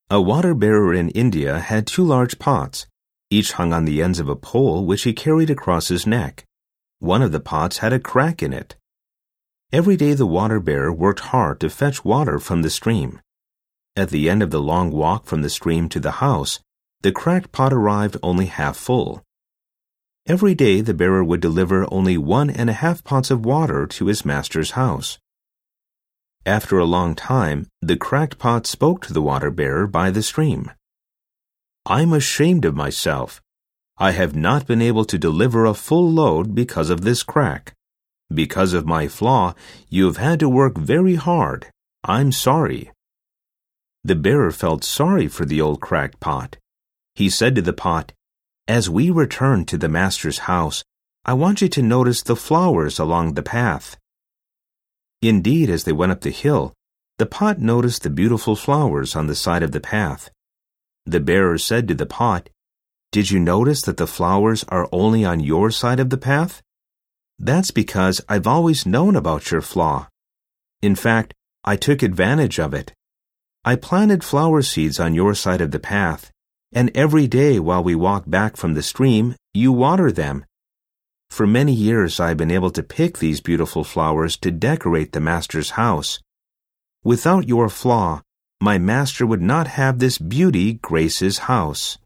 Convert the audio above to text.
A water-bearer in India had two large pots, each hung on the ends of a pole which he carried across his neck. One of the pots had a crack in it. Every day the water-bearer worked hard to fetch water from the stream. At the end of the long walk from the stream to the house, the cracked pot arrived only half full. Every day the bearer would deliver only 1.5 pots of water to his master's house. After a long time, the cracked pot spoke to the water-bearer by the stream. "I'm ashamed of myself. I have not been able to deliver a full load because of this crack. Because of my flaw, you have had to work very hard. I'm sorry." The bearer felt sorry for the old cracked pot. He said to the pot, "As we return to the master's house, I want you to notice the flowers along the path." Indeed, as they went up the hill, the pot noticed the beautiful flowers on the side of the path. The bearer said to the pot, "Did you notice that the flowers are only on your side of the path? That's because I've always known about your flaw. In fact, I took advantage of it. I planted flower seeds on your side of the path, and every day while we walk back from the stream, you water them. For many years I have been able to pick these beautiful flowers to decorate the master's house. Without your flaw, my master would not have this beauty grace his house."